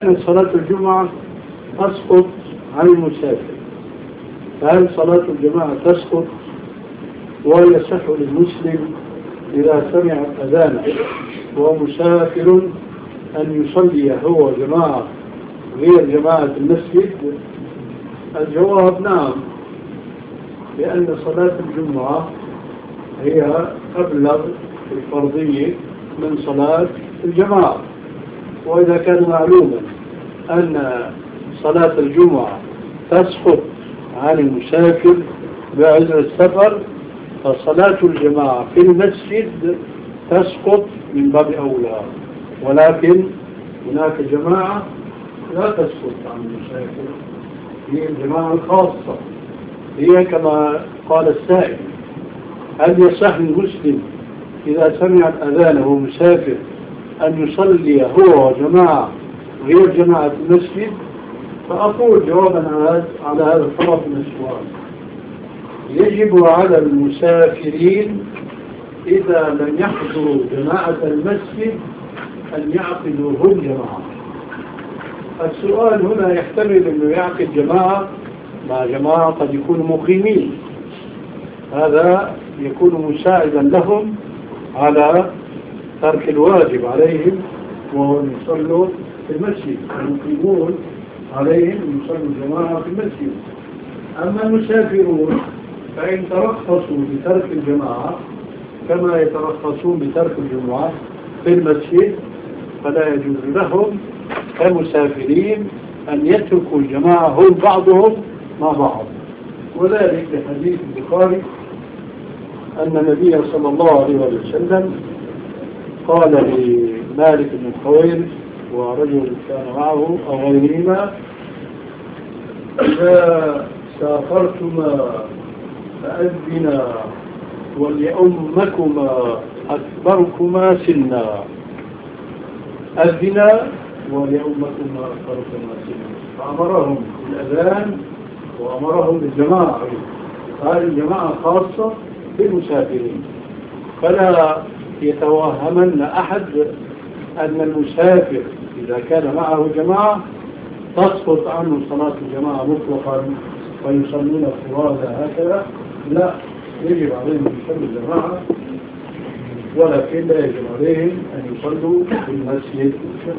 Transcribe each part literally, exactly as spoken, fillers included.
صلاة الجمعة تسقط عن المسافر، فهل صلاة الجماعة تسقط؟ ويصح للمسلم إذا سمع الأذان وهو مسافر أن يصلي هو جماعة غير جماعة المسجد؟ الجواب نعم، لأن صلاة الجمعة هي أبلغ الفرضية من صلاة الجماعة. وإذا كان معلوما أن صلاة الجمعة تسقط عن المسافر بعذر السفر، فصلاة الجماعة في المسجد تسقط من باب أولى، ولكن هناك جماعة لا تسقط عن المسافر، هي الجماعة الخاصة، هي كما قال السائل: هل يصح للمسلم إذا سمع الأذان وهو مسافر أن يصلي هو وجماعة غير جماعة المسجد؟ فأقول جوابا على هذا الطرف من السؤال: يجب على المسافرين إذا لم يحضروا جماعة المسجد أن يعقدوا هم جماعة. السؤال هنا يحتمل أنه يعقد جماعة مع جماعة قد يكونوا مقيمين، هذا يكون مساعدا لهم على ترك الواجب عليهم وهو أن يصلوا في المسجد، المقيمون عليهم أن يصلوا الجماعة في المسجد. أما المسافرون فإن ترخصوا بترك الجماعة كما يترخصون بترك الجمعة في المسجد، فلا يجوز لهم كمسافرين أن يتركوا الجماعة هم بعضهم مع بعض. وذلك لحديث البخاري أن النبي صلى الله عليه وسلم قال لمالك بن الحويرث ورجل كان معه أو غيرهما: إذا سافرتما فأذنا وليؤمكما أكبركما سنا، أذنا وليؤمكما أكبركما سنا. فأمرهم بالأذان وأمرهم بالجماعة، هذه الجماعة خاصة بالمسافرين، فلا يتوهمن أحد أن المسافر إذا كان معه جماعة تسقط عنه صلاة الجماعة مطلقا ويصلون فرادى هكذا. لا، يجب عليهم أن يصلوا الجماعة، ولكن لا يجب عليهم أن يصلوا في المسجد.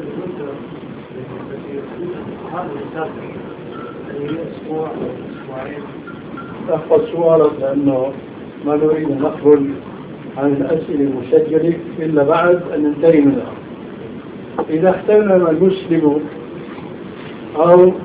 أخذ سؤالك لأنه ما نريد أن نخرج عن الأسئلة المسجلة إلا بعد أن ننتهي منها. إذا احتمل المسلم أو